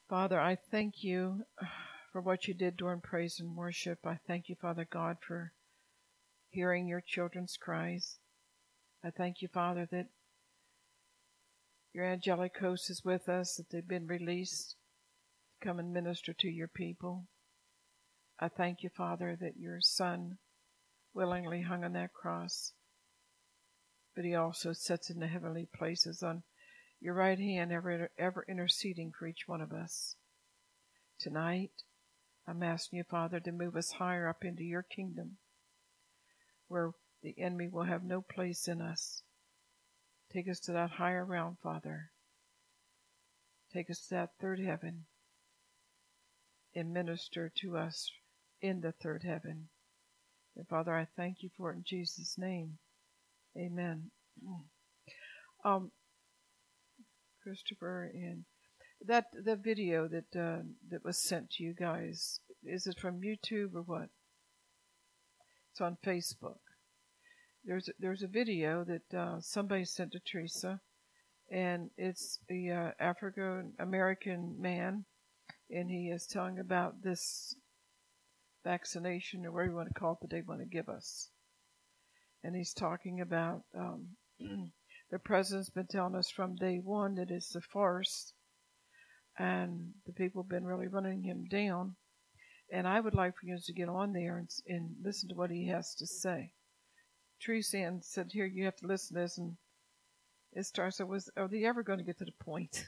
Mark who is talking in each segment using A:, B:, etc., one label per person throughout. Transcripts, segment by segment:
A: Father, I thank you for what you did during praise and worship. I thank you, Father God, for hearing your children's cries. I thank you, Father, that your angelic host is with us, that they've been released to come and minister to your people. I thank you, Father, that your Son willingly hung on that cross, but he also sits in the heavenly places on your right hand, ever interceding for each one of us. Tonight, I'm asking you, Father, to move us higher up into your kingdom, where the enemy will have no place in us. Take us to that higher realm, Father. Take us to that third heaven and minister to us in the third heaven. And Father, I thank you for it in Jesus' name. Amen. Christopher, and the video that was sent to you guys, is it from YouTube or what? It's on Facebook. There's a video that somebody sent to Teresa, and it's the African American man, and he is telling about this vaccination, or whatever you want to call it, that they want to give us. And he's talking about the president's been telling us from day one that it's a farce, and the people have been really running him down. And I would like for you to get on there and listen to what he has to say. Teresa Ann said, here, you have to listen to this, and it starts, are they ever going to get to the point?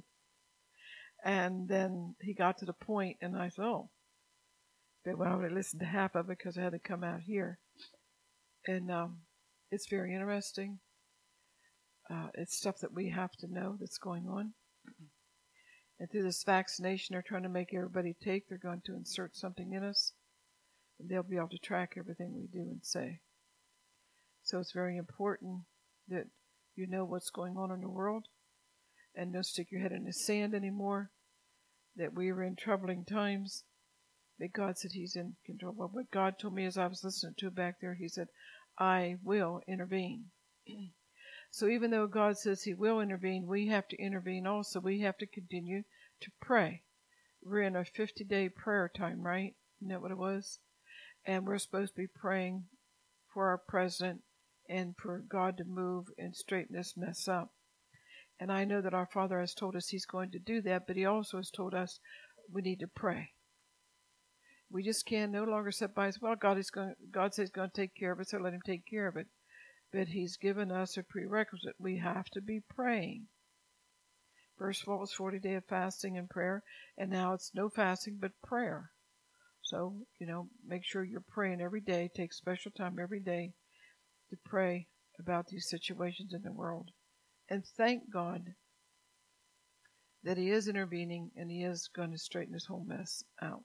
A: And then he got to the point, and I thought, oh. But when I would listen to half of it because I had to come out here. And it's very interesting. It's stuff that we have to know that's going on. And through this vaccination they're trying to make everybody take, they're going to insert something in us, and they'll be able to track everything we do and say. So it's very important that you know what's going on in the world, and don't stick your head in the sand anymore, that we are in troubling times, that God said he's in control. Well, what God told me as I was listening to it back there, he said, I will intervene. So even though God says he will intervene, we have to intervene also. We have to continue to pray. We're in a 50-day prayer time, right? Isn't that what it was? And we're supposed to be praying for our president and for God to move and straighten this mess up. And I know that our Father has told us he's going to do that, but he also has told us we need to pray. We just can no longer sit by and say, well, God says he's going to take care of it, so let him take care of it. But he's given us a prerequisite. We have to be praying. First of all, it was 40 days of fasting and prayer, and now it's no fasting but prayer. So, make sure you're praying every day. Take special time every day to pray about these situations in the world. And thank God that he is intervening and he is going to straighten this whole mess out.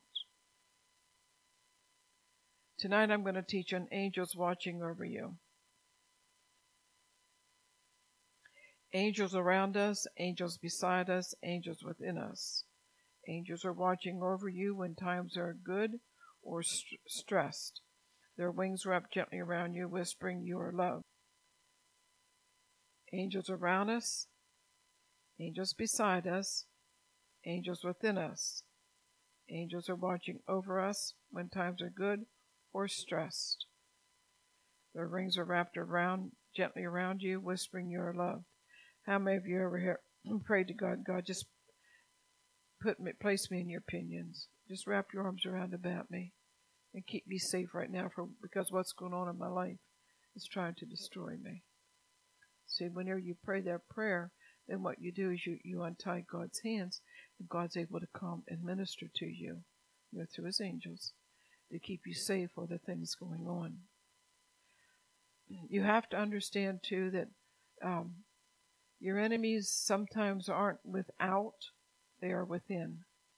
A: Tonight I'm going to teach on angels watching over you. Angels around us, angels beside us, angels within us. Angels are watching over you when times are good or stressed. Their wings wrap gently around you, whispering your love. Angels around us, angels beside us, angels within us. Angels are watching over us when times are good or stressed. Their rings are wrapped gently around you, whispering your love. How many of you ever prayed to God, God, just place me in your pinions. Just wrap your arms around about me and keep me safe right now because what's going on in my life is trying to destroy me. See, whenever you pray that prayer, then what you do is you untie God's hands, and God's able to come and minister to you, through his angels, to keep you safe for the things going on. You have to understand, too, that your enemies sometimes aren't without, they are within.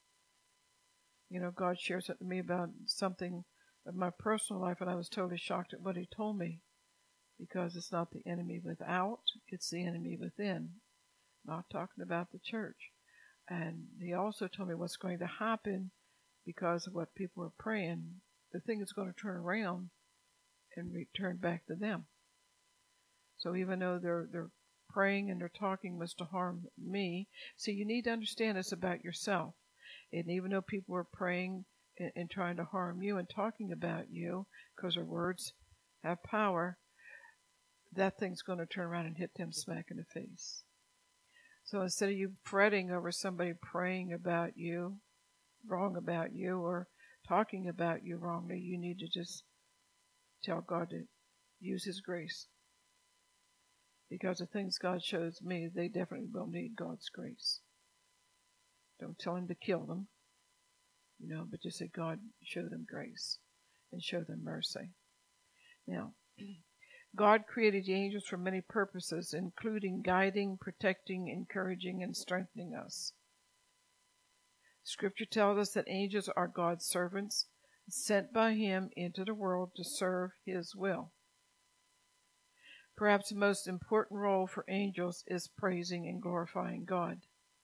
A: God shared something to me about something of my personal life, and I was totally shocked at what he told me, because it's not the enemy without, it's the enemy within. Not talking about the church. And he also told me what's going to happen because of what people are praying. The thing is going to turn around and return back to them. So even though they're praying and they're talking was to harm me, see, you need to understand it's about yourself. And even though people were praying and trying to harm you and talking about you, because their words have power, that thing's going to turn around and hit them smack in the face. So instead of you fretting over somebody praying about you, wrong about you, or talking about you wrongly, you need to just tell God to use His grace. Because the things God shows me, they definitely will need God's grace. Don't tell Him to kill them, but just say, God, show them grace and show them mercy. Now, God created the angels for many purposes, including guiding, protecting, encouraging, and strengthening us. Scripture tells us that angels are God's servants, sent by Him into the world to serve His will. Perhaps the most important role for angels is praising and glorifying God.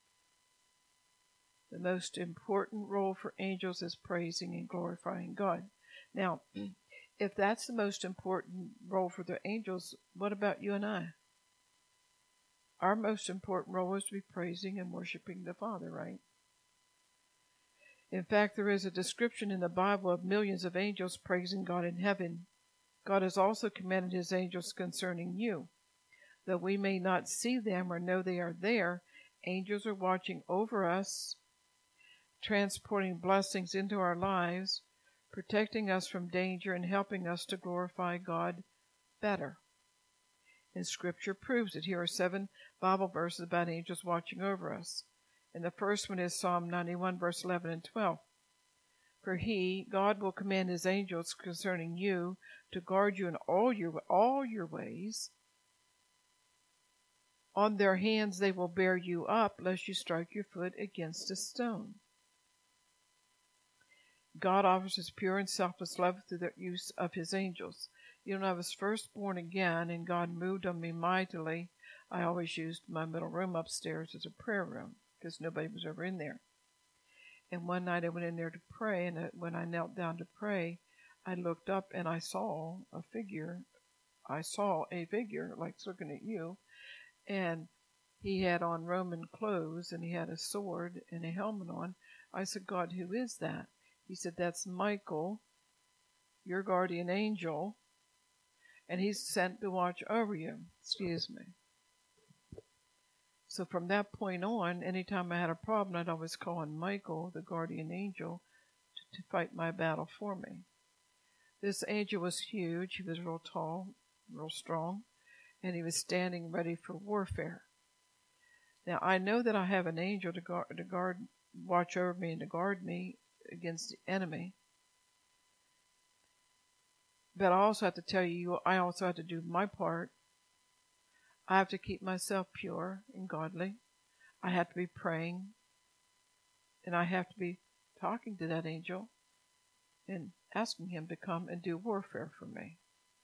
A: The most important role for angels is praising and glorifying God. Now, if that's the most important role for the angels, what about you and I? Our most important role is to be praising and worshiping the Father, right? In fact, there is a description in the Bible of millions of angels praising God in heaven. God has also commanded His angels concerning you. Though we may not see them or know they are there, angels are watching over us, transporting blessings into our lives, protecting us from danger, and helping us to glorify God better. And Scripture proves it. Here are 7 Bible verses about angels watching over us. And the first one is Psalm 91, verse 11 and 12. For He, God, will command His angels concerning you to guard you in all your ways. On their hands they will bear you up, lest you strike your foot against a stone. God offers His pure and selfless love through the use of His angels. When I was first born again and God moved on me mightily, I always used my middle room upstairs as a prayer room because nobody was ever in there. And one night I went in there to pray, and when I knelt down to pray, I looked up and I saw a figure. Like looking at you, and he had on Roman clothes, and he had a sword and a helmet on. I said, God, who is that? He said, that's Michael, your guardian angel, and he's sent to watch over you. Excuse me. So from that point on, anytime I had a problem, I'd always call on Michael, the guardian angel, to fight my battle for me. This angel was huge. He was real tall, real strong, and he was standing ready for warfare. Now, I know that I have an angel to watch over me and to guard me against the enemy. But I also have to tell you, I also have to do my part. I have to keep myself pure and godly. I have to be praying. And I have to be talking to that angel and asking him to come and do warfare for me.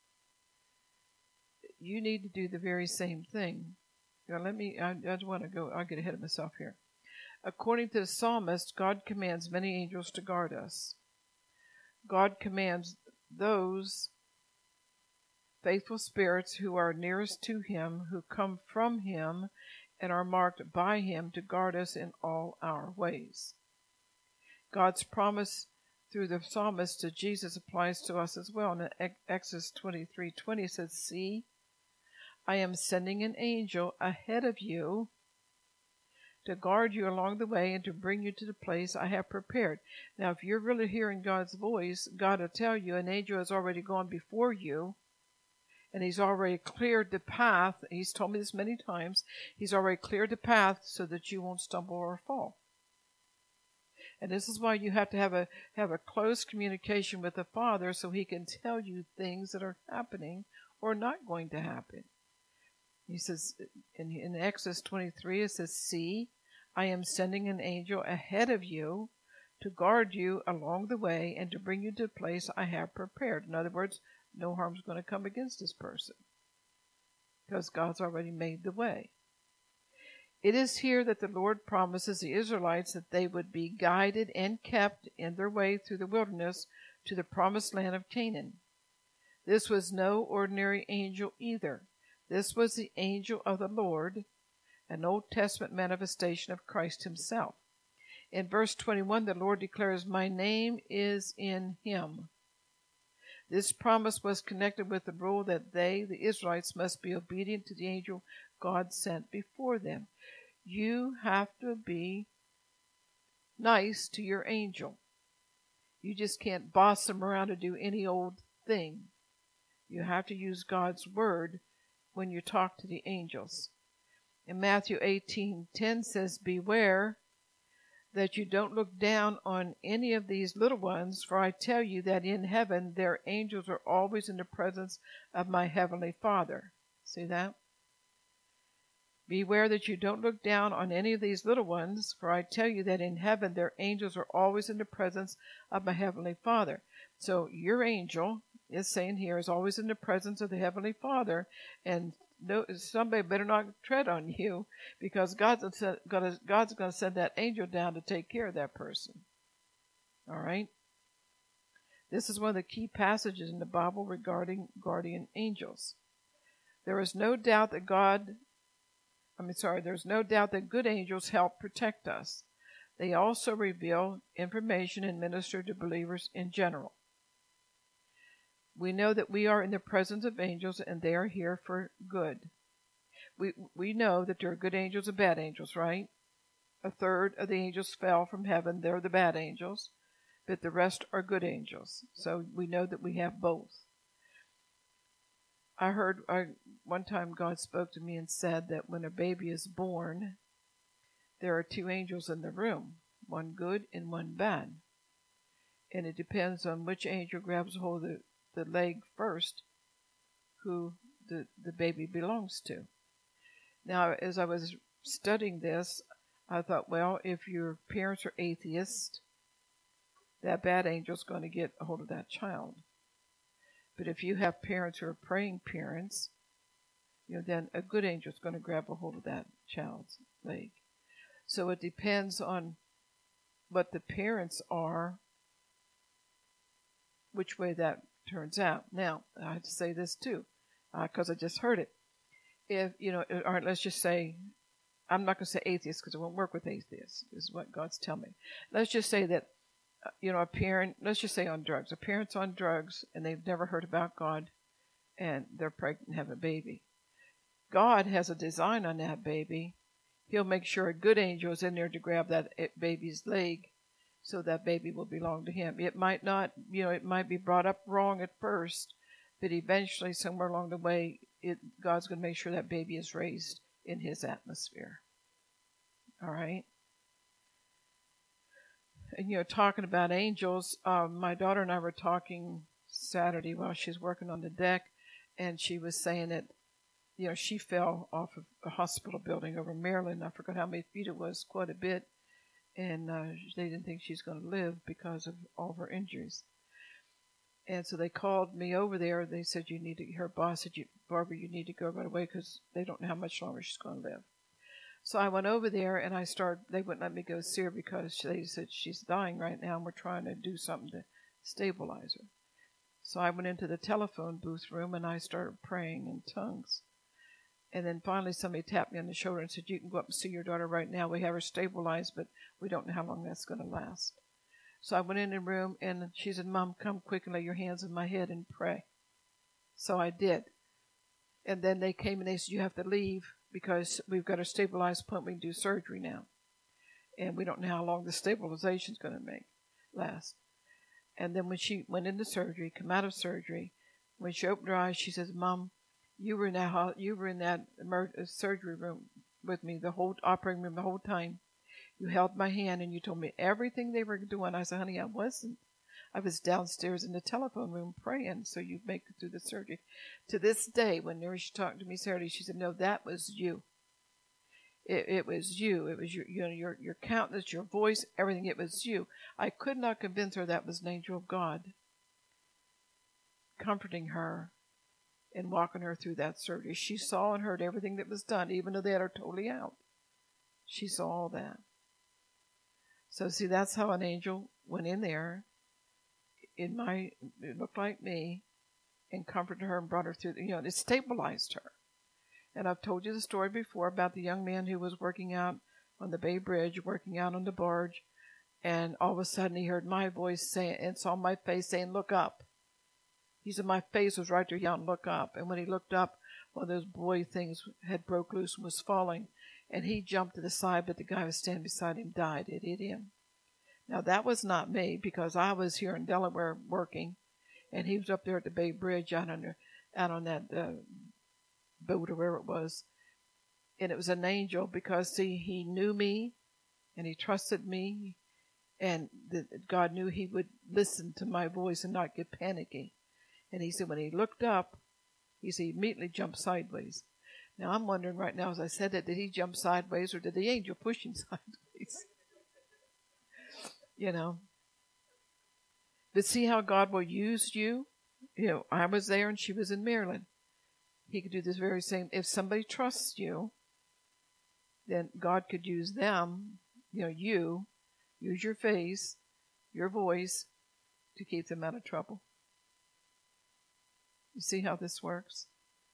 A: You need to do the very same thing. Now I just want to go, I'll get ahead of myself here. According to the psalmist, God commands many angels to guard us. God commands those faithful spirits who are nearest to Him, who come from Him, and are marked by Him to guard us in all our ways. God's promise through the psalmist to Jesus applies to us as well. In Exodus 23:20 says, See, I am sending an angel ahead of you to guard you along the way and to bring you to the place I have prepared. Now, if you're really hearing God's voice, God will tell you an angel has already gone before you, and He's already cleared the path. He's told me this many times. He's already cleared the path so that you won't stumble or fall. And this is why you have to have a close communication with the Father so He can tell you things that are happening or not going to happen. He says in Exodus 23, it says, See, I am sending an angel ahead of you to guard you along the way and to bring you to the place I have prepared. In other words, no harm's going to come against this person because God's already made the way. It is here that the Lord promises the Israelites that they would be guided and kept in their way through the wilderness to the promised land of Canaan. This was no ordinary angel either. This was the angel of the Lord, an Old Testament manifestation of Christ Himself. In verse 21, the Lord declares, "My name is in him." This promise was connected with the rule that they, the Israelites, must be obedient to the angel God sent before them. You have to be nice to your angel. You just can't boss them around to do any old thing. You have to use God's word when you talk to the angels. In Matthew 18:10 says, "Beware that you don't look down on any of these little ones, for I tell you that in heaven their angels are always in the presence of my heavenly Father." See that? Beware that you don't look down on any of these little ones, for I tell you that in heaven their angels are always in the presence of my heavenly Father. So your angel is saying here is always in the presence of the heavenly Father, and somebody better not tread on you, because God's going to send that angel down to take care of that person. All right? This is one of the key passages in the Bible regarding guardian angels. There is no doubt that there's no doubt that good angels help protect us. They also reveal information and minister to believers in general. We know that we are in the presence of angels and they are here for good. We know that there are good angels and bad angels, right? A third of the angels fell from heaven. They're the bad angels. But the rest are good angels. So we know that we have both. One time God spoke to me and said that when a baby is born, there are two angels in the room, one good and one bad. And it depends on which angel grabs hold of the leg first, who the baby belongs to. Now, as I was studying this, I thought, well, if your parents are atheists, that bad angel's going to get a hold of that child. But if you have parents who are praying parents, then a good angel is going to grab a hold of that child's leg. So it depends on what the parents are, which way that turns out. Now, I have to say this too, because I just heard it. If, or let's just say, I'm not going to say atheists because it won't work with atheists, is what God's telling me. Let's just say that a parent, let's just say on drugs. A parent's on drugs and they've never heard about God and they're pregnant and have a baby. God has a design on that baby. He'll make sure a good angel is in there to grab that baby's leg so that baby will belong to him. It might not, it might be brought up wrong at first, but eventually somewhere along the way, God's going to make sure that baby is raised in his atmosphere. All right? And, talking about angels, my daughter and I were talking Saturday while she's working on the deck, and she was saying that, she fell off of a hospital building over in Maryland. I forgot how many feet it was, quite a bit, and they didn't think she's going to live because of all of her injuries. And so they called me over there. They said, her boss said, Barbara, you need to go right away because they don't know how much longer she's going to live. So I went over there and they wouldn't let me go see her because they said she's dying right now and we're trying to do something to stabilize her. So I went into the telephone booth room and I started praying in tongues. And then finally somebody tapped me on the shoulder and said, you can go up and see your daughter right now. We have her stabilized, but we don't know how long that's going to last. So I went in the room and she said, Mom, come quick and lay your hands on my head and pray. So I did. And then they came and they said, you have to leave because we've got a stabilized point. We can do surgery now. And we don't know how long the stabilization is going to last. And then when she went into surgery, come out of surgery, when she opened her eyes, she says, Mom, you were in that surgery room with me, the whole operating room, the whole time. You held my hand and you told me everything they were doing. I said, honey, I wasn't. I was downstairs in the telephone room praying so you'd make it through the surgery. To this day, when she talked to me Saturday, she said, no, that was you. It was you. It was your countenance, your voice, everything. It was you. I could not convince her that was an angel of God comforting her and walking her through that surgery. She saw and heard everything that was done, even though they had her totally out. She saw all that. So see, that's how an angel went in there. It looked like me, and comforted her and brought her through. It stabilized her. And I've told you the story before about the young man who was working out on the Bay Bridge, working out on the barge And all of a sudden he heard my voice saying, and saw my face saying, look up. He said my face was right there yelling, look up. And when he looked up, one of those boy things had broke loose and was falling. And he jumped to the side, but the guy who was standing beside him died. It hit him. Now that was not me, because I was here in Delaware working, and he was up there at the Bay Bridge out on that boat or wherever it was. And it was an angel, because see, he knew me and he trusted me, and God knew he would listen to my voice and not get panicky. And he said when he looked up, he said he immediately jumped sideways. Now I'm wondering right now, as I said that, did he jump sideways or did the angel push him sideways? You know. But see how God will use you? You know, I was there and she was in Maryland. He could do this very same. If somebody trusts you, then God could use them, you, use your face, your voice, to keep them out of trouble. You see how this works?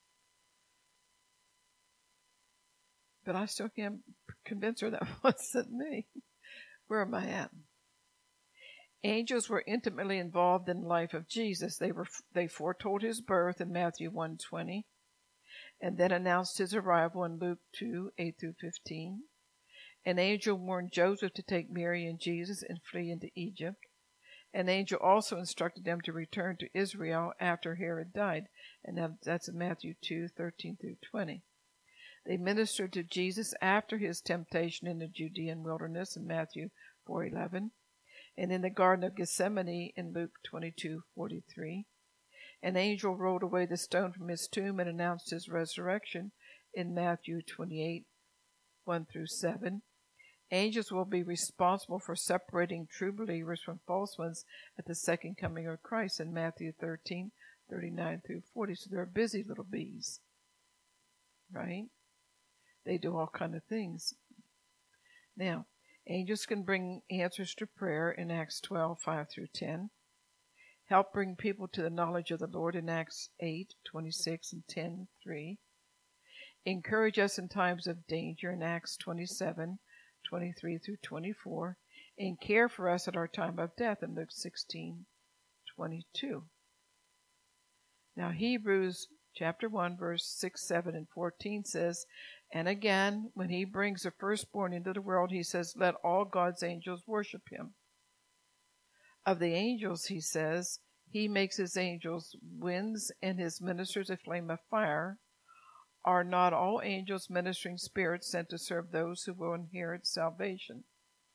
A: But I still can't convince her that wasn't me. Where am I at? Angels were intimately involved in the life of Jesus. They foretold his birth in Matthew 1:20, and then announced his arrival in Luke 2:8-15. An angel warned Joseph to take Mary and Jesus and flee into Egypt. An angel also instructed them to return to Israel after Herod died, and that's in Matthew 2:13-20. They ministered to Jesus after his temptation in the Judean wilderness in Matthew 4:11, and in the Garden of Gethsemane in Luke 22:43. An angel rolled away the stone from his tomb and announced his resurrection in Matthew 28:1-7. Angels will be responsible for separating true believers from false ones at the second coming of Christ in Matthew 13:39-40. So they're busy little bees, right? They do all kind of things. Now, angels can bring answers to prayer in Acts 12:5-10. Help bring people to the knowledge of the Lord in Acts 8:26 and 10:3. Encourage us in times of danger in Acts 27:23-24. And care for us at our time of death in Luke 16:22. Now, Hebrews chapter 1, verse 6, 7, and 14 says, and again, when he brings the firstborn into the world, he says, let all God's angels worship him. Of the angels, he says, he makes his angels winds and his ministers a flame of fire. Are not all angels ministering spirits sent to serve those who will inherit salvation?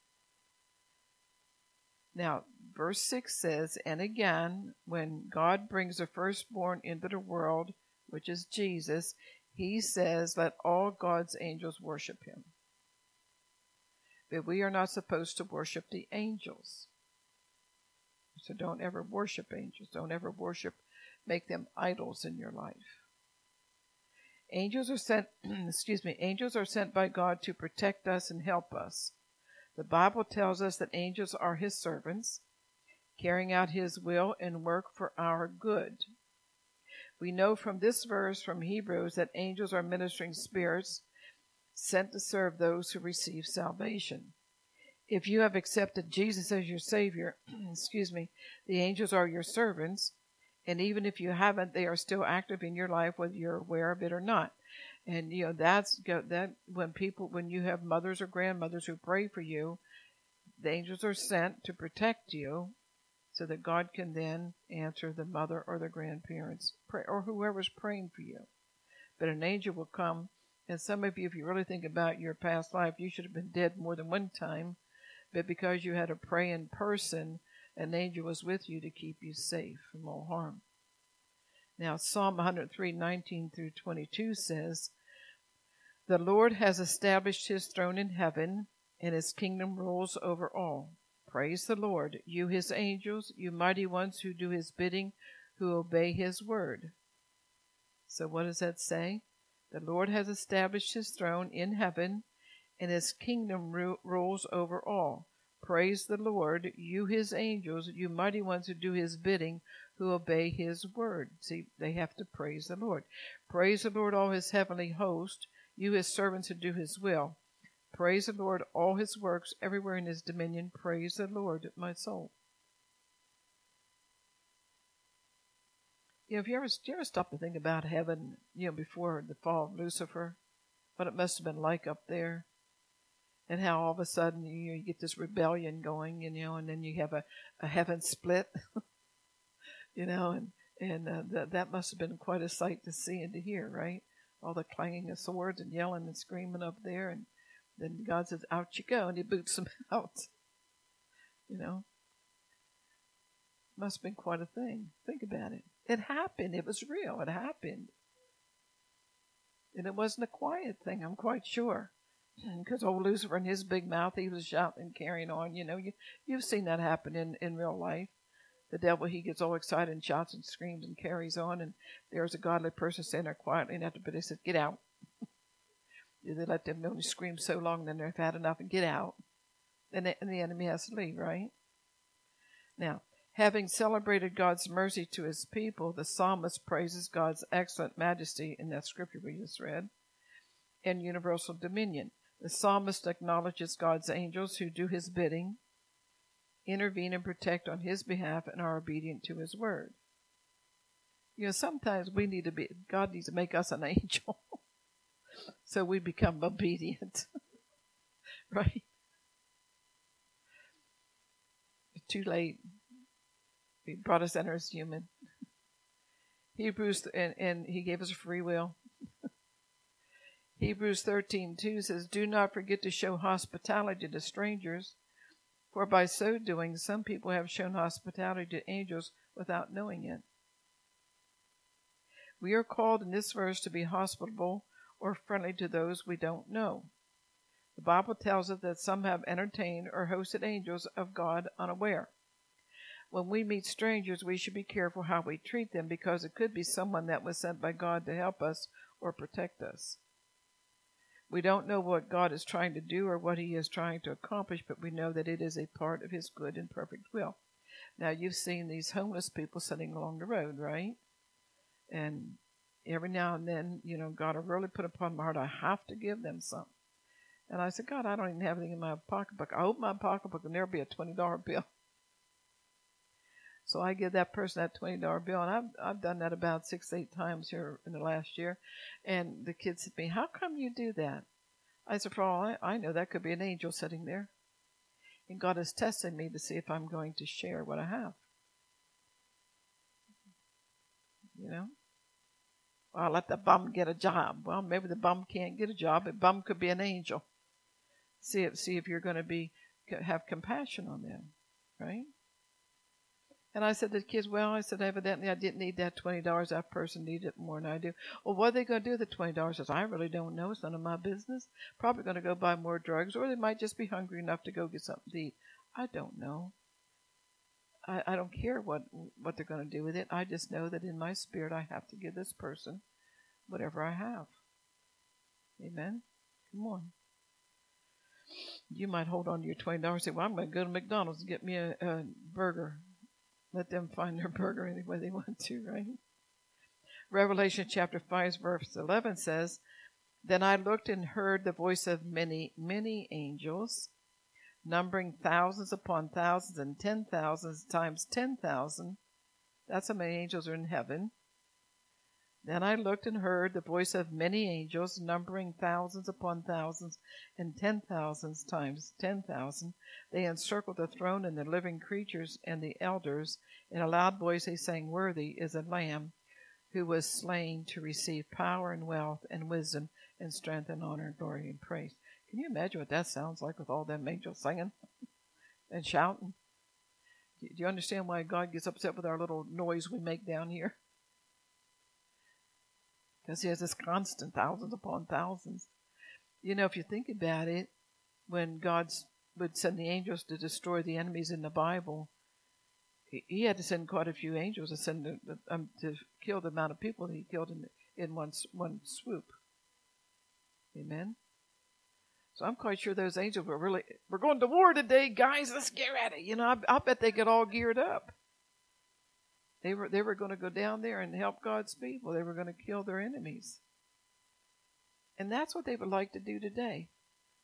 A: Now, verse 6 says, and again, when God brings the firstborn into the world, which is Jesus, he says, let all God's angels worship him. But we are not supposed to worship the angels. So don't ever worship angels. Don't ever make them idols in your life. Angels are sent, angels are sent by God to protect us and help us. The Bible tells us that angels are his servants, carrying out his will and work for our good. We know from this verse from Hebrews that angels are ministering spirits sent to serve those who receive salvation. If you have accepted Jesus as your Savior, the angels are your servants, and even if you haven't, they are still active in your life, whether you're aware of it or not. And that's when you have mothers or grandmothers who pray for you, the angels are sent to protect you, so that God can then answer the mother or the grandparents' prayer, or whoever's praying for you. But an angel will come, and some of you, if you really think about your past life, you should have been dead more than one time, but because you had a praying person, an angel was with you to keep you safe from all harm. Now, Psalm 103:19-22 says, the Lord has established his throne in heaven, and his kingdom rules over all. Praise the Lord, you his angels, you mighty ones who do his bidding, who obey his word. So what does that say? The Lord has established his throne in heaven, and his kingdom rules over all. Praise the Lord, you his angels, you mighty ones who do his bidding, who obey his word. See, they have to praise the Lord. Praise the Lord, all his heavenly host, you his servants who do his will. Praise the Lord, all his works, everywhere in his dominion. Praise the Lord, my soul. Do you ever stop to think about heaven, before the fall of Lucifer? What it must have been like up there. And how all of a sudden, you get this rebellion going, and then you have a heaven split, and that must have been quite a sight to see and to hear, right? All the clanging of swords and yelling and screaming up there, and then God says, out you go, and he boots them out. Must have been quite a thing. Think about it. It happened. It was real. It happened. And it wasn't a quiet thing, I'm quite sure. Because old Lucifer in his big mouth, he was shouting and carrying on. You've seen that happen in real life. The devil, he gets all excited and shouts and screams and carries on. And there's a godly person standing there quietly, and after, but they said, get out. They let them only scream so long, then they've had enough and get out. And the enemy has to leave, right? Now, having celebrated God's mercy to his people, the psalmist praises God's excellent majesty in that scripture we just read, and universal dominion. The psalmist acknowledges God's angels who do his bidding, intervene and protect on his behalf, and are obedient to his word. Sometimes God needs to make us an angel so we become obedient. Right? Too late. He brought us under as human. Hebrews, and he gave us a free will. Hebrews 13:2 says, do not forget to show hospitality to strangers, for by so doing, some people have shown hospitality to angels without knowing it. We are called in this verse to be hospitable or friendly to those we don't know. The Bible tells us that some have entertained or hosted angels of God unaware. When we meet strangers, we should be careful how we treat them, because it could be someone that was sent by God to help us or protect us. We don't know what God is trying to do or what he is trying to accomplish, but we know that it is a part of his good and perfect will. Now, you've seen these homeless people sitting along the road, right? And every now and then, God will really put upon my heart, I have to give them something. And I said, God, I don't even have anything in my pocketbook. I open my pocketbook and there'll be a $20 bill. So I give that person that $20 bill, and I've done that about 6-8 times here in the last year. And the kids said to me, how come you do that? I said, for all I know, that could be an angel sitting there. And God is testing me to see if I'm going to share what I have. Well, I'll let the bum get a job. Well, maybe the bum can't get a job, but bum could be an angel. See if you're going to have compassion on them, right? And I said to the kids, evidently I didn't need that $20. That person needed it more than I do. Well, what are they going to do with the $20? I said, I really don't know. It's none of my business. Probably going to go buy more drugs, or they might just be hungry enough to go get something to eat. I don't know. I don't care what they're going to do with it. I just know that in my spirit I have to give this person whatever I have. Amen? Come on. You might hold on to your $20 and say, well, I'm going to go to McDonald's and get me a burger. Let them find their burger any way they want to, right? Revelation chapter 5, verse 11 says, then I looked and heard the voice of many, many angels, numbering thousands upon thousands and 10,000s times 10,000. That's how many angels are in heaven. Then I looked and heard the voice of many angels, numbering thousands upon thousands and 10,000s times 10,000. They encircled the throne and the living creatures and the elders. In a loud voice they sang, worthy is a Lamb who was slain to receive power and wealth and wisdom and strength and honor and glory and praise. Can you imagine what that sounds like with all them angels singing and shouting? Do you understand why God gets upset with our little noise we make down here? Because he has this constant thousands upon thousands. If you think about it, when God would send the angels to destroy the enemies in the Bible, he had to send quite a few angels to kill the amount of people that he killed in one swoop. Amen? So I'm quite sure those angels were going to war today, guys, let's get at it. I bet they get all geared up. They were going to go down there and help God's people. They were going to kill their enemies. And that's what they would like to do today.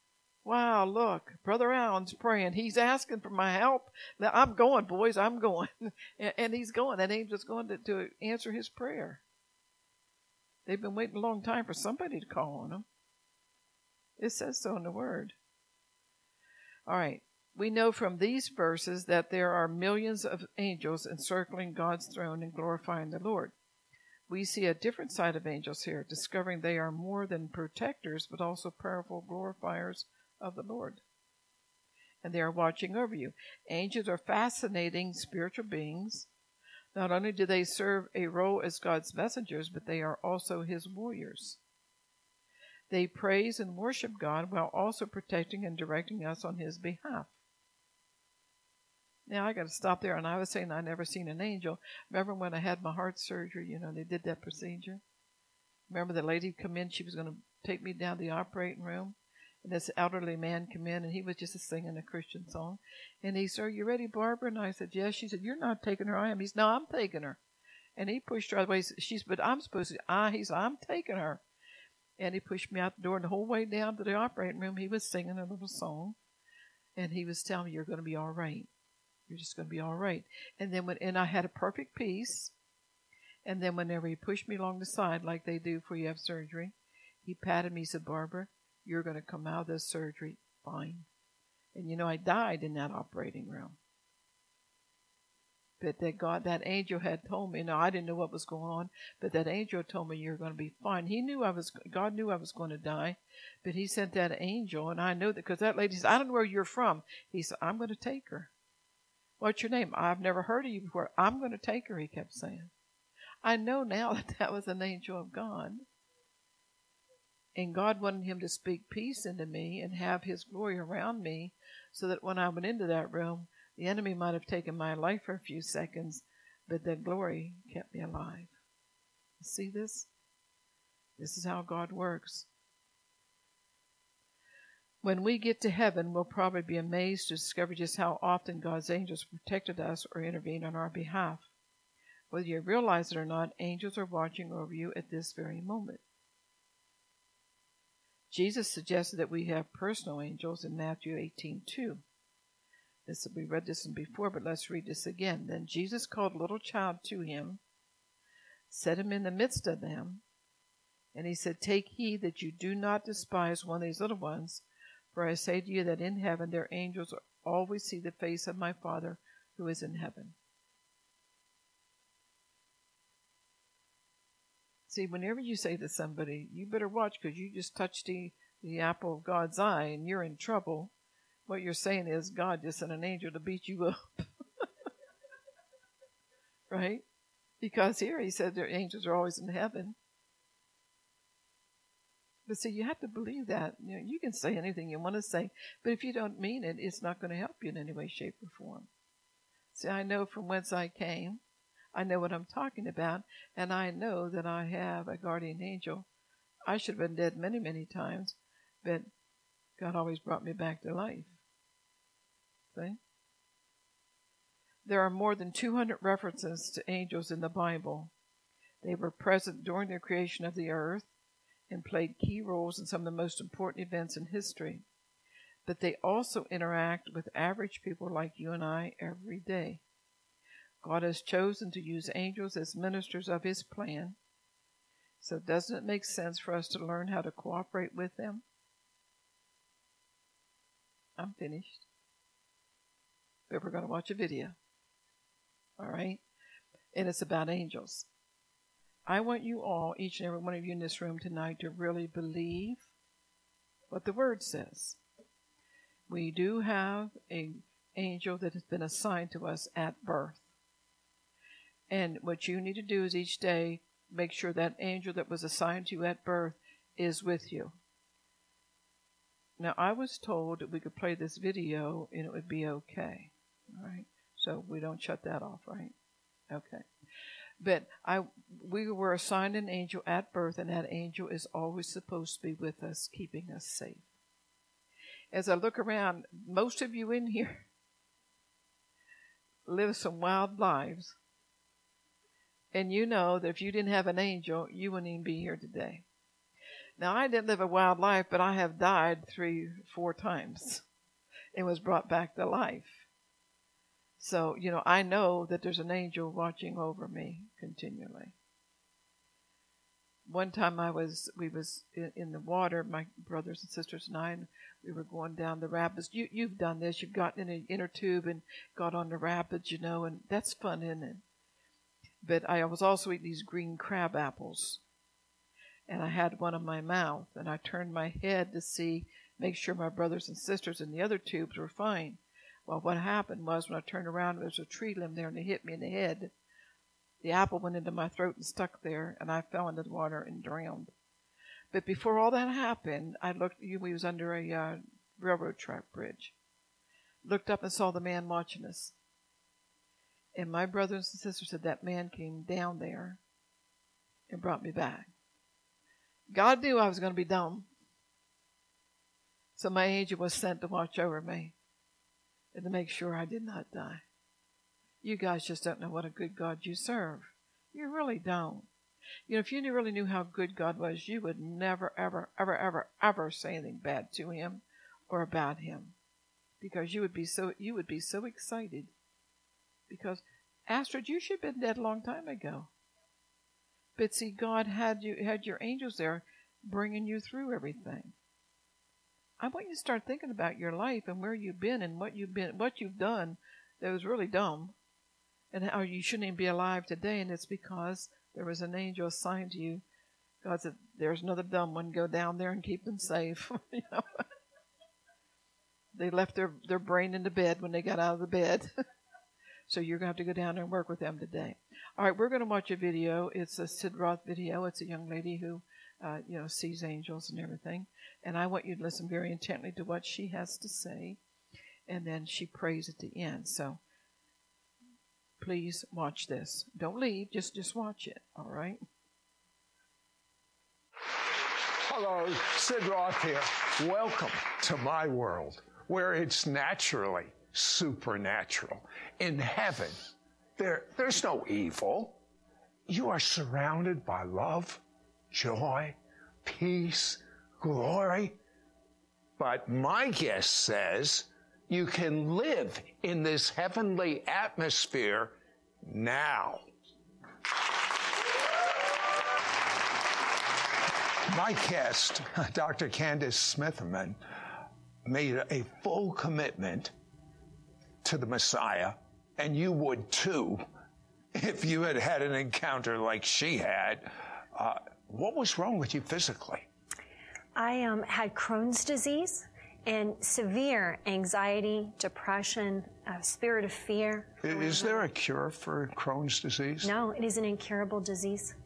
A: Wow, look, Brother Allen's praying. He's asking for my help. Now, I'm going, boys, I'm going. And he's going. That angel's going to answer his prayer. They've been waiting a long time for somebody to call on them. It says so in the Word. All right. We know from these verses that there are millions of angels encircling God's throne and glorifying the Lord. We see a different side of angels here, discovering they are more than protectors, but also powerful glorifiers of the Lord. And they are watching over you. Angels are fascinating spiritual beings. Not only do they serve a role as God's messengers, but they are also His warriors. They praise and worship God while also protecting and directing us on His behalf. Now, I got to stop there. And I was saying I never seen an angel. Remember when I had my heart surgery, they did that procedure? Remember the lady come in, she was going to take me down the operating room. And this elderly man come in, and he was just singing a Christian song. And he said, "Are you ready, Barbara?" And I said, "Yes." She said, "You're not taking her, I am." He said, "No, I'm taking her." And he pushed her out of the way. She said, "But I'm supposed to." He said, "I'm taking her." And he pushed me out the door, and the whole way down to the operating room, he was singing a little song. And he was telling me, "You're going to be all right. You're just going to be all right." And then and I had a perfect peace. And then whenever he pushed me along the side, like they do before you have surgery, he patted me. He said, "Barbara, you're going to come out of this surgery fine." And I died in that operating room. But that angel had told me, I didn't know what was going on, but that angel told me, "You're going to be fine." God knew I was going to die, but he sent that angel, and I know that because that lady said, "I don't know where you're from." He said, "I'm going to take her." "What's your name?" "I've never heard of you before." "I'm going to take her," he kept saying. I know now that was an angel of God. And God wanted him to speak peace into me and have His glory around me so that when I went into that room, the enemy might have taken my life for a few seconds, but that glory kept me alive. See this? This is how God works. When we get to heaven, we'll probably be amazed to discover just how often God's angels protected us or intervened on our behalf. Whether you realize it or not, angels are watching over you at this very moment. Jesus suggested that we have personal angels in Matthew 18:2. We read this before, but let's read this again. "Then Jesus called a little child to him, set him in the midst of them, and he said, 'Take heed that you do not despise one of these little ones, for I say to you that in heaven their angels always see the face of my Father who is in heaven.'" See, whenever you say to somebody, "You better watch because you just touched the apple of God's eye and you're in trouble," what you're saying is God just sent an angel to beat you up. Right? Because here he said their angels are always in heaven. But see, you have to believe that. You can say anything you want to say, but if you don't mean it, it's not going to help you in any way, shape, or form. See, I know from whence I came. I know what I'm talking about, and I know that I have a guardian angel. I should have been dead many, many times, but God always brought me back to life. See? There are more than 200 references to angels in the Bible. They were present during the creation of the earth and played key roles in some of the most important events in history. But they also interact with average people like you and I every day. God has chosen to use angels as ministers of His plan. So doesn't it make sense for us to learn how to cooperate with them? I'm finished. But we're going to watch a video. All right? And it's about angels. I want you all, each and every one of you in this room tonight, to really believe what the Word says. We do have an angel that has been assigned to us at birth. And what you need to do is each day make sure that angel that was assigned to you at birth is with you. Now, I was told that we could play this video and it would be okay. All right? So we don't shut that off, right? Okay. But we were assigned an angel at birth, and that angel is always supposed to be with us, keeping us safe. As I look around, most of you in here live some wild lives. And you know that if you didn't have an angel, you wouldn't even be here today. Now, I didn't live a wild life, but I have died 3-4 times and was brought back to life. So, I know that there's an angel watching over me continually. One time we was in the water, my brothers and sisters and I, and we were going down the rapids. You've done this. You've gotten in an inner tube and got on the rapids, and that's fun, isn't it? But I was also eating these green crab apples, and I had one in my mouth, and I turned my head to make sure my brothers and sisters in the other tubes were fine. Well, what happened was when I turned around, there was a tree limb there, and it hit me in the head. The apple went into my throat and stuck there, and I fell into the water and drowned. But before all that happened, I looked. We was under a railroad track bridge. Looked up and saw the man watching us. And my brothers and sisters said that man came down there and brought me back. God knew I was going to be dumb. So my angel was sent to watch over me and to make sure I did not die. You guys just don't know what a good God you serve. You really don't. If you really knew how good God was, you would never, ever, ever, ever, ever say anything bad to him or about him. Because you would be so excited. Because, Astrid, you should have been dead a long time ago. But see, God had your angels there bringing you through everything. I want you to start thinking about your life and where you've been and what you've done that was really dumb. And how you shouldn't even be alive today, and it's because there was an angel assigned to you. God said, there's another dumb one, go down there and keep them safe. They left their brain in the bed when they got out of the bed. So you're going to have to go down there and work with them today. All right, we're going to watch a video. It's a Sid Roth video. It's a young lady who, sees angels and everything. And I want you to listen very intently to what she has to say. And then she prays at the end. So please watch this. Don't leave. Just watch it. All right?
B: Hello, Sid Roth here. Welcome to my world, where it's naturally supernatural. In heaven, there's no evil. You are surrounded by love, joy, peace, glory. But my guest says you can live in this heavenly atmosphere now. My guest, Dr. Candace Smitherman, made a full commitment to the Messiah, and you would too if you had had an encounter like she had. What was wrong with you physically?
C: I had Crohn's disease and severe anxiety, depression, a spirit of fear.
B: Is there a cure for Crohn's disease?
C: No, it is an incurable disease.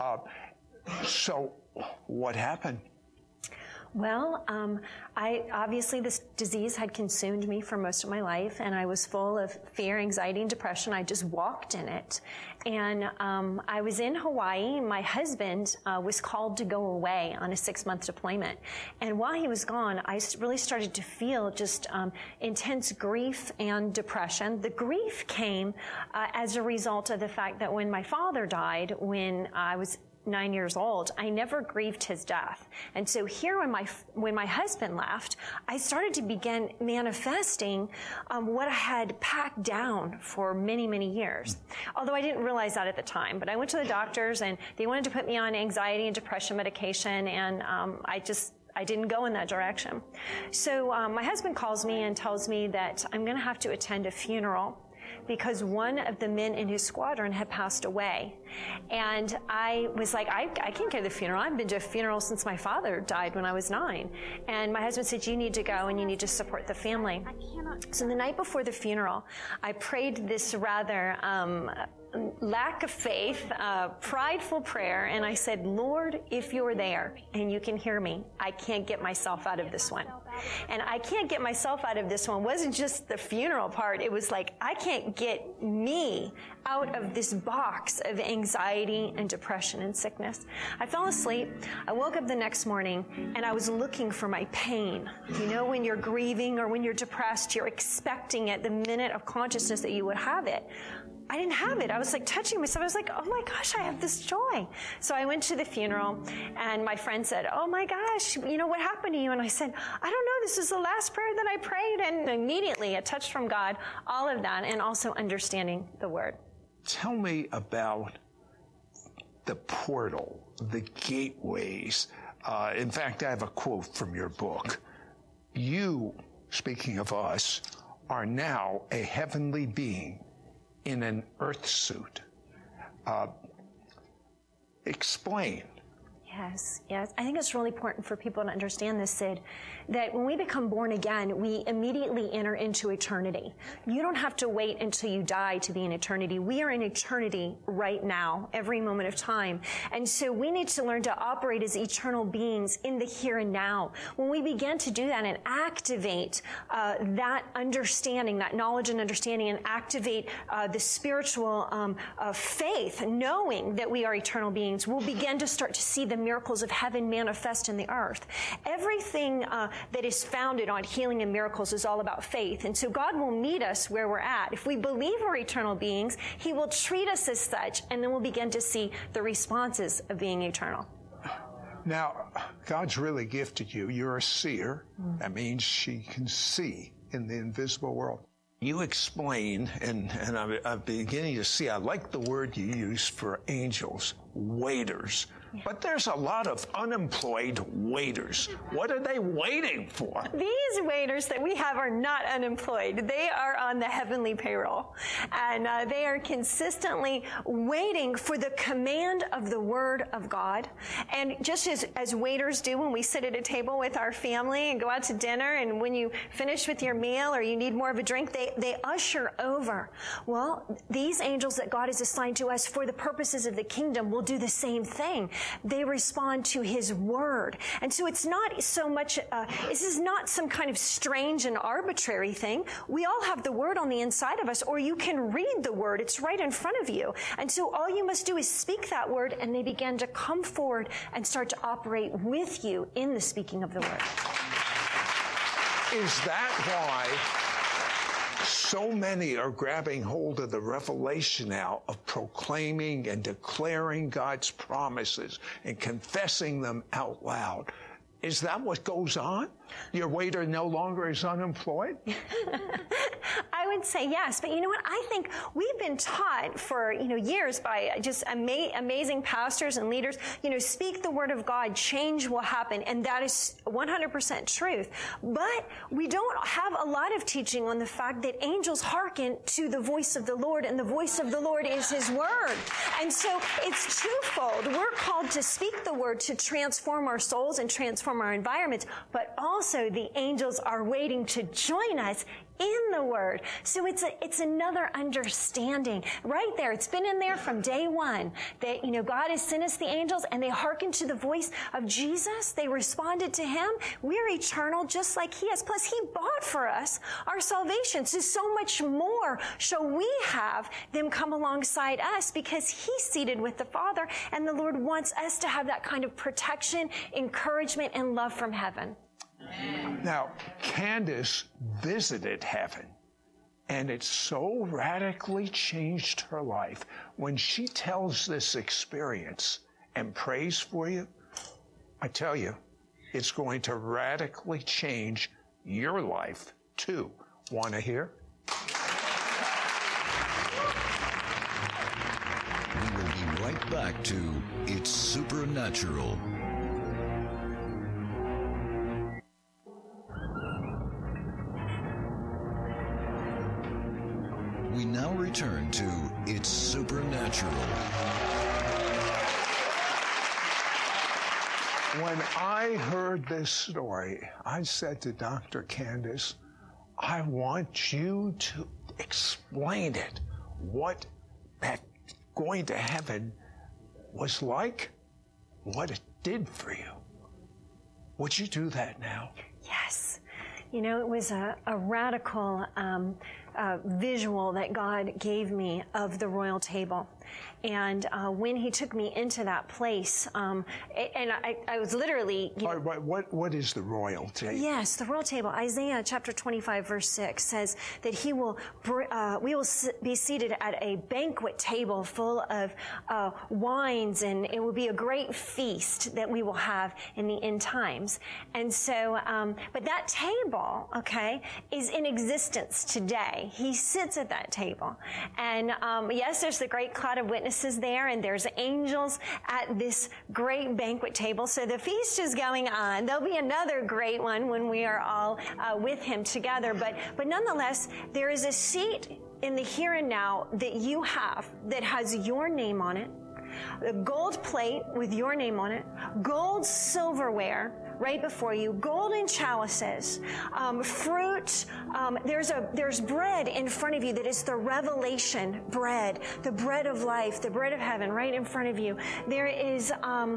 B: So what happened?
C: Well, obviously this disease had consumed me for most of my life, and I was full of fear, anxiety, and depression. I just walked in it. And I was in Hawaii. My husband was called to go away on a 6-month deployment. And while he was gone, I really started to feel just intense grief and depression. The grief came as a result of the fact that when my father died, when I was 9 years old, I never grieved his death. And so here when my husband left, I started to begin manifesting what I had packed down for many, many years. Although I didn't realize that at the time. But I went to the doctors and they wanted to put me on anxiety and depression medication, and I didn't go in that direction. So my husband calls me and tells me that I'm going to have to attend a funeral because one of the men in his squadron had passed away. And I was like, I can't go to the funeral. I've been to a funeral since my father died when I was 9. And my husband said, you need to go and you need to support the family. So the night before the funeral, I prayed this rather lack of faith, prideful prayer, and I said, Lord, if you're there and you can hear me, I can't get myself out of this one. And I can't get myself out of this one. It wasn't just the funeral part. It was like, I can't get me out of this box of anxiety and depression and sickness. I fell asleep. I woke up the next morning and I was looking for my pain. You know, when you're grieving or when you're depressed, you're expecting it the minute of consciousness that you would have it. I didn't have it. I was like touching myself. I was like, oh my gosh, I have this joy. So I went to the funeral and my friend said, oh my gosh, you know, what happened to you? And I said, I don't know. This is the last prayer that I prayed. And immediately a touch from God, all of that, and also understanding the word.
B: Tell me about the portal, the gateways. In fact, I have a quote from your book. You, speaking of us, are now a heavenly being in an earth suit. Explain.
C: Yes. I think it's really important for people to understand this, Sid, that when we become born again, we immediately enter into eternity. You don't have to wait until you die to be in eternity. We are in eternity right now, every moment of time. And so we need to learn to operate as eternal beings in the here and now. When we begin to do that and activate that understanding, that knowledge and understanding, and activate the spiritual faith, knowing that we are eternal beings, we'll begin to start to see the miracles of heaven manifest in the earth. Everything that is founded on healing and miracles is all about faith. And so God will meet us where we're at. If we believe we're eternal beings, he will treat us as such, and then we'll begin to see the responses of being eternal.
B: Now, God's really gifted you. You're a seer. That means she can see in the invisible world. You explain, and I'm beginning to see, I like the word you use for angels, waiters. Yeah. But there's a lot of unemployed waiters. What are they waiting for?
C: These waiters that we have are not unemployed. They are on the heavenly payroll. And they are consistently waiting for the command of the Word of God. And just as waiters do when we sit at a table with our family and go out to dinner, and when you finish with your meal or you need more of a drink, they usher over. Well, these angels that God has assigned to us for the purposes of the kingdom will do the same thing. They respond to his word. And so it's not so much, this is not some kind of strange and arbitrary thing. We all have the word on the inside of us, or you can read the word. It's right in front of you. And so all you must do is speak that word, and they begin to come forward and start to operate with you in the speaking of the word.
B: Is that why so many are grabbing hold of the revelation now of proclaiming and declaring God's promises and confessing them out loud? Is that what goes on? Your waiter no longer is unemployed?
C: I would say yes. But you know what? I think we've been taught for, years by just amazing pastors and leaders, speak the word of God, change will happen. And that is 100% truth. But we don't have a lot of teaching on the fact that angels hearken to the voice of the Lord, and the voice of the Lord is his word. And so it's twofold. We're called to speak the word to transform our souls and transform our environments, but also the angels are waiting to join us in the word. So it's another understanding right there. It's been in there from day one that, God has sent us the angels, and they hearkened to the voice of Jesus. They responded to him. We're eternal just like he is. Plus, he bought for us our salvation. So much more shall we have them come alongside us, because he's seated with the Father, and the Lord wants us to have that kind of protection, encouragement, and love from heaven.
B: Now, Candace visited heaven, and it so radically changed her life. When she tells this experience and prays for you, I tell you, it's going to radically change your life too. Want to hear?
D: We will be right back to It's Supernatural. We now return to It's Supernatural.
B: When I heard this story, I said to Dr. Candace, I want you to explain it, what that going to heaven was like, what it did for you. Would you do that now?
C: Yes. You know, it was a radical visual that God gave me of the royal table. And when he took me into that place, and I was literally...
B: What is the royal table?
C: Yes, the royal table. Isaiah chapter 25, verse 6 says that we will be seated at a banquet table full of wines, and it will be a great feast that we will have in the end times. And so, but that table, okay, is in existence today. He sits at that table. And yes, there's the great cloud of witnesses there, and there's angels at this great banquet table. So the feast is going on. There'll be another great one when we are all with him together. But nonetheless, there is a seat in the here and now that you have that has your name on it, a gold plate with your name on it, gold silverware right before you, golden chalices, fruit. There's bread in front of you that is the revelation bread, the bread of life, the bread of heaven right in front of you. There is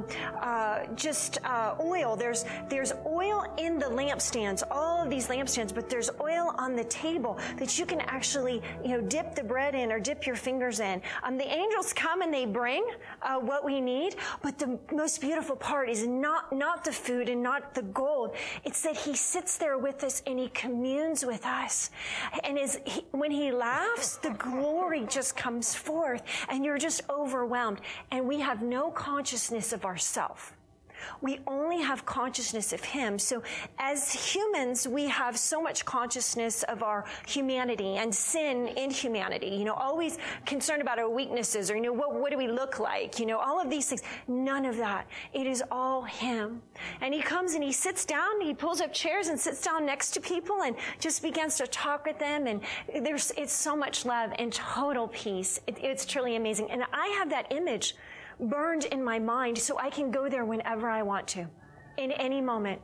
C: oil. There's oil in the lampstands, all of these lampstands, but there's oil on the table that you can actually, dip the bread in or dip your fingers in. The angels come and they bring what we need, but the most beautiful part is not the food and not the gold. It's that he sits there with us and he communes with us. And when he laughs, the glory just comes forth and you're just overwhelmed. And we have no consciousness of ourself. We only have consciousness of him. So as humans, we have so much consciousness of our humanity and sin in humanity, always concerned about our weaknesses or, what do we look like? All of these things. None of that. It is all him. And he comes and he sits down, he pulls up chairs and sits down next to people and just begins to talk with them. And it's so much love and total peace. It's truly amazing. And I have that image burned in my mind so I can go there whenever I want to, in any moment.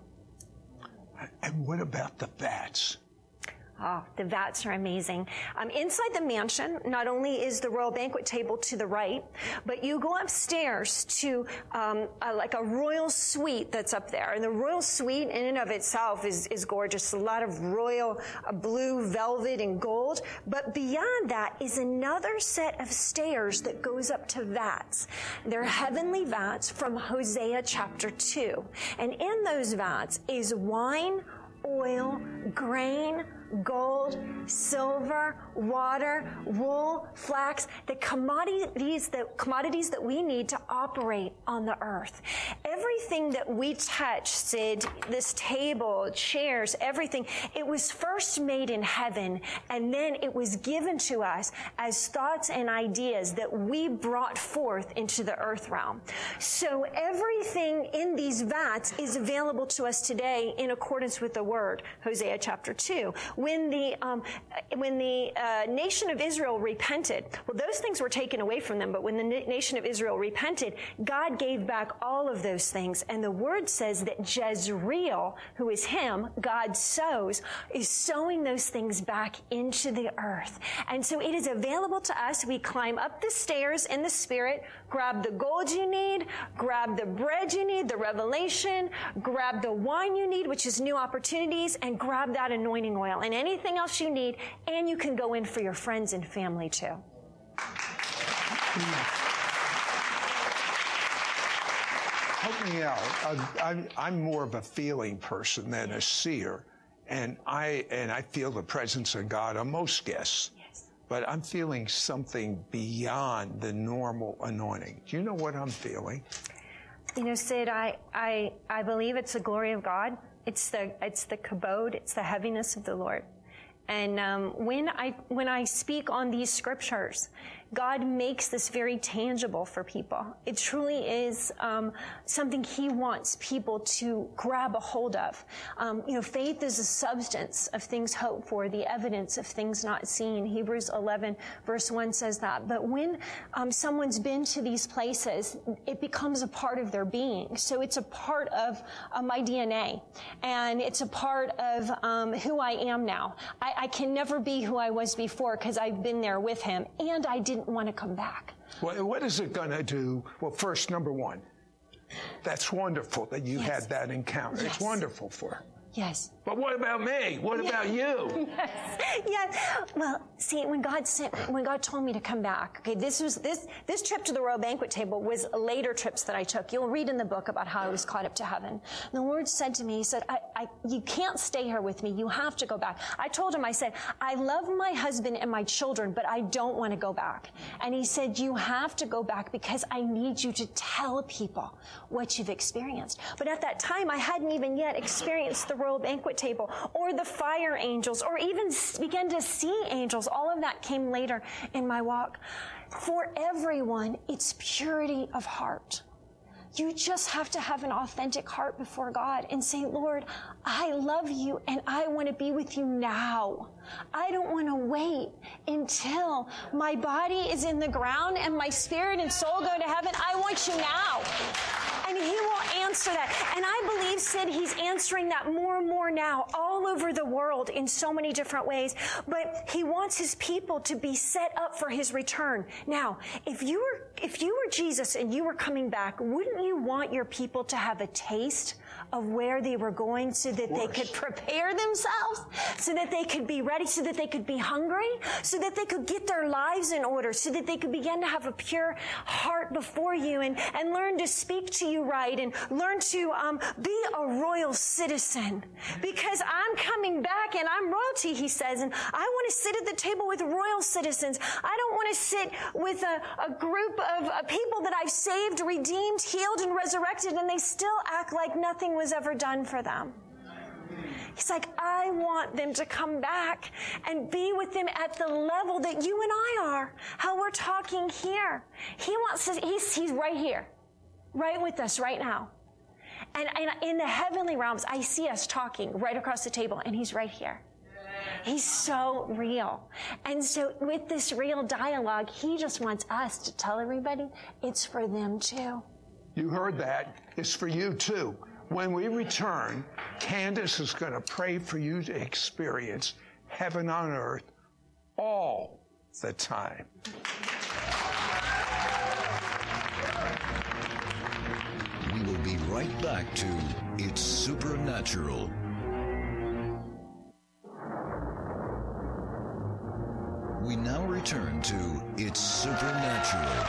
B: And what about the vats?
C: Oh, the vats are amazing. Inside the mansion, not only is the royal banquet table to the right, but you go upstairs to like a royal suite that's up there. And the royal suite in and of itself is gorgeous. A lot of royal blue velvet and gold. But beyond that is another set of stairs that goes up to vats. They're heavenly vats from Hosea chapter 2. And in those vats is wine, oil, grain, gold, silver, water, wool, flax, the commodities that we need to operate on the earth. Everything that we touch, Sid, this table, chairs, everything, it was first made in heaven, and then it was given to us as thoughts and ideas that we brought forth into the earth realm. So everything in these vats is available to us today in accordance with the word, Hosea chapter 2. When the nation of Israel repented, well, those things were taken away from them, but when the nation of Israel repented, God gave back all of those things. And the word says that Jezreel, who is him, God sows, is sowing those things back into the earth. And so it is available to us. We climb up the stairs in the spirit, grab the gold you need, grab the bread you need, the revelation, grab the wine you need, which is new opportunities, and grab that anointing oil and anything else you need, and you can go in for your friends and family too.
B: Help me out. I'm more of a feeling person than a seer, and I feel the presence of God on most guests.
C: Yes.
B: But I'm feeling something beyond the normal anointing. Do you know what I'm feeling?
C: Sid, I believe it's the glory of God. It's the kabod. It's the heaviness of the Lord. And when I speak on these scriptures, God makes this very tangible for people. It truly is something he wants people to grab a hold of. Faith is the substance of things hoped for, the evidence of things not seen. Hebrews 11 verse 1 says that. But when someone's been to these places, it becomes a part of their being. So it's a part of my DNA. And it's a part of who I am now. I can never be who I was before because I've been there with him. And I didn't want to come back.
B: Well, what is it going to do? Well, first, number one, that's wonderful that you had that encounter.
C: Yes.
B: It's wonderful for her.
C: Yes.
B: But what about me? What about you?
C: Yes. Well, see, when God told me to come back, okay, this trip to the royal banquet table was later trips that I took. You'll read in the book about how I was caught up to heaven. And the Lord said to me, he said, you can't stay here with me. You have to go back. I told him, I said, I love my husband and my children, but I don't want to go back. And he said, you have to go back because I need you to tell people what you've experienced. But at that time, I hadn't even yet experienced the royal banquet table or the fire angels or even began to see angels. All of that came later in my walk. For everyone, it's purity of heart. You just have to have an authentic heart before God and say, Lord, I love you and I want to be with you now. I don't want to wait until my body is in the ground and my spirit and soul go to heaven. I want you now. And he will answer that. And I believe, Sid, he's answering that more and more now all over the world in so many different ways. But he wants his people to be set up for his return. Now, if you were Jesus and you were coming back, wouldn't you want your people to have a taste of where they were going so that they could prepare themselves, so that they could be ready, so that they could be hungry, so that they could get their lives in order, so that they could begin to have a pure heart before you and learn to speak to you right and learn to be a royal citizen? Because I'm coming back and I'm royalty, he says, and I want to sit at the table with royal citizens. I don't want to sit with a group of people that I've saved, redeemed, healed, and resurrected, and they still act like nothing was ever done for them. He's like, I want them to come back and be with them at the level that you and I are, how we're talking here. He wants to, he's right here, right with us right now. And in the heavenly realms, I see us talking right across the table, and he's right here. He's so real. And so with this real dialogue, he just wants us to tell everybody it's for them too.
B: You heard that. It's for you too. When we return, Candace is going to pray for you to experience heaven on earth all the time.
D: We will be right back to It's Supernatural. We now return to It's Supernatural.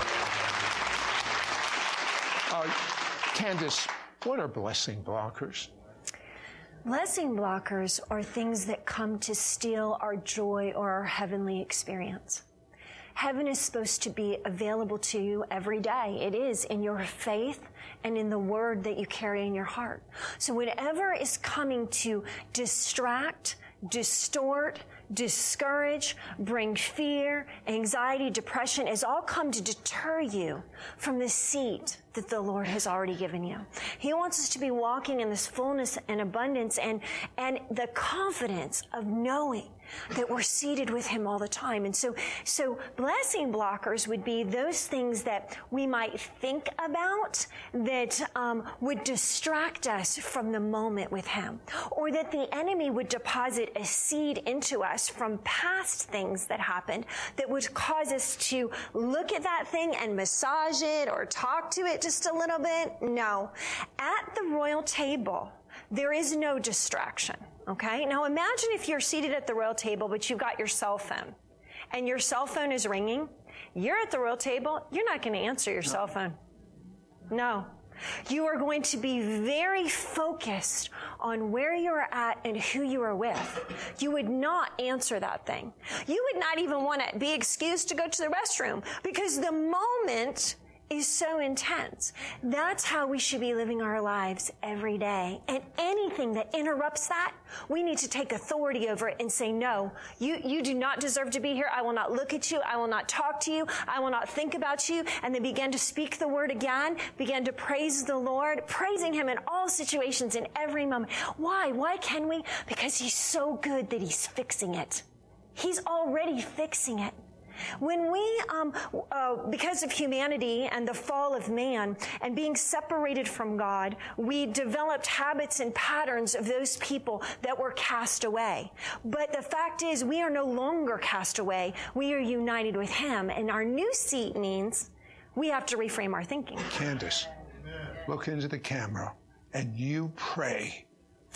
B: Candace, what are blessing blockers?
C: Blessing blockers are things that come to steal our joy or our heavenly experience. Heaven is supposed to be available to you every day. It is in your faith and in the word that you carry in your heart. So whatever is coming to distract, distort, discourage, bring fear, anxiety, depression, has all come to deter you from the seat that the Lord has already given you. He wants us to be walking in this fullness and abundance and the confidence of knowing that we're seated with him all the time. And so blessing blockers would be those things that we might think about that would distract us from the moment with him, or that the enemy would deposit a seed into us from past things that happened that would cause us to look at that thing and massage it or talk to it just a little bit. No. At the royal table, there is no distraction. Okay? Now imagine if you're seated at the royal table, but you've got your cell phone, and your cell phone is ringing. You're at the royal table. You're not going to answer your cell phone. No. You are going to be very focused on where you are at and who you are with. You would not answer that thing. You would not even want to be excused to go to the restroom because the moment is so intense. That's how we should be living our lives every day. And anything that interrupts that, we need to take authority over it and say, no, you do not deserve to be here. I will not look at you. I will not talk to you. I will not think about you. And then begin to speak the word again, begin to praise the Lord, praising him in all situations, in every moment. Why? Why can we? Because he's so good that he's fixing it. He's already fixing it. When we, because of humanity and the fall of man and being separated from God, we developed habits and patterns of those people that were cast away. But the fact is, we are no longer cast away. We are united with him. And our new seat means we have to reframe our thinking.
B: Candace, look into the camera and you pray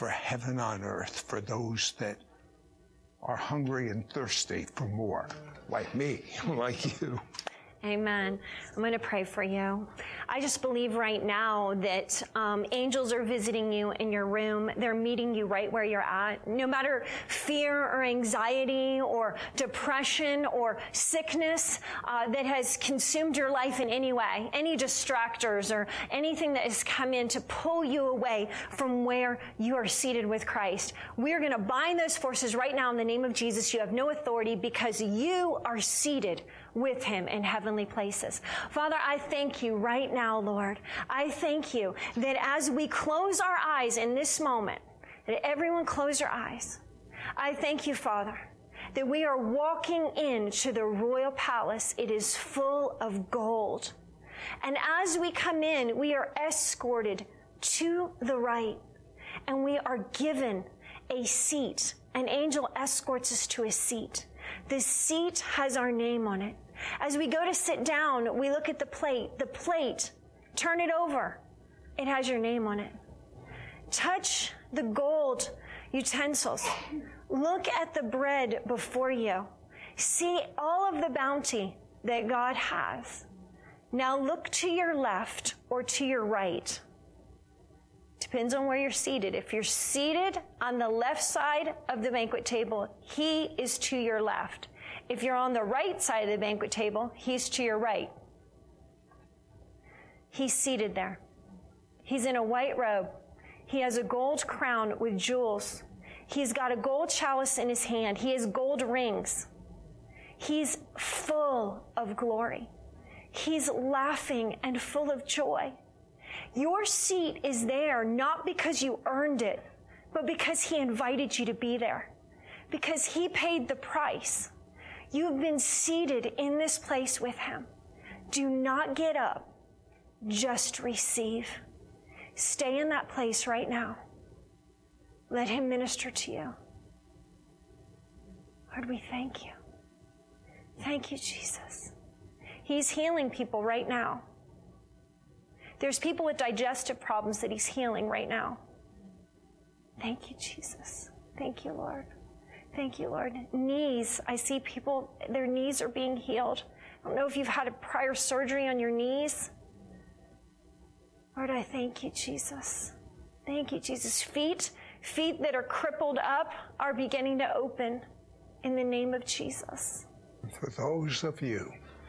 B: for heaven on earth for those that are hungry and thirsty for more, like me, like you.
C: Amen. I'm going to pray for you. I just believe right now that angels are visiting you in your room. They're meeting you right where you're at. No matter fear or anxiety or depression or sickness that has consumed your life in any way, any distractors or anything that has come in to pull you away from where you are seated with Christ. We're going to bind those forces right now in the name of Jesus. You have no authority because you are seated with him in heavenly places. Father, I thank you right now, Lord. I thank you that as we close our eyes in this moment, that everyone close your eyes. I thank you, Father, that we are walking into the royal palace. It is full of gold. And as we come in, we are escorted to the right, and we are given a seat. An angel escorts us to a seat. The seat has our name on it. As we go to sit down, we look at the plate. The plate, turn it over. It has your name on it. Touch the gold utensils. Look at the bread before you. See all of the bounty that God has. Now look to your left or to your right. Depends on where you're seated. If you're seated on the left side of the banquet table, he is to your left. If you're on the right side of the banquet table, he's to your right. He's seated there. He's in a white robe. He has a gold crown with jewels. He's got a gold chalice in his hand. He has gold rings. He's full of glory. He's laughing and full of joy. Your seat is there not because you earned it, but because he invited you to be there. Because he paid the price. You've been seated in this place with him. Do not get up. Just receive. Stay in that place right now. Let him minister to you. Lord, we thank you. Thank you, Jesus. He's healing people right now. There's people with digestive problems that he's healing right now. Thank you, Jesus. Thank you, Lord. Thank you, Lord. Knees. I see people, their knees are being healed. I don't know if you've had a prior surgery on your knees. Lord, I thank you, Jesus. Thank you, Jesus. Feet that are crippled up are beginning to open in the name of Jesus.
B: For those of you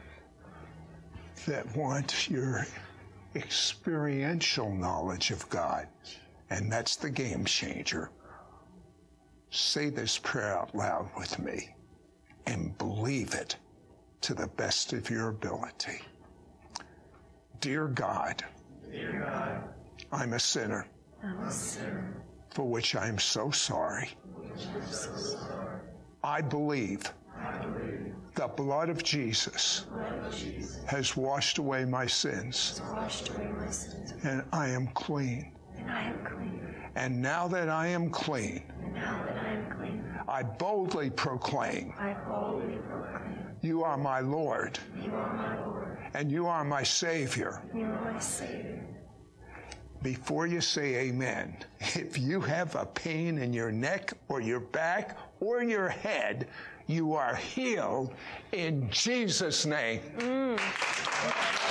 B: that want your experiential knowledge of God, and that's the game changer, say this prayer out loud with me and believe it to the best of your ability. Dear God, I'm a sinner, for which I am so sorry. I believe the blood of Jesus has washed away my sins, and I am clean. And now that I am clean, I boldly proclaim, you are my Lord, and you are my Savior. Before you say amen, if you have a pain in your neck or your back or your head, you are healed in Jesus' name.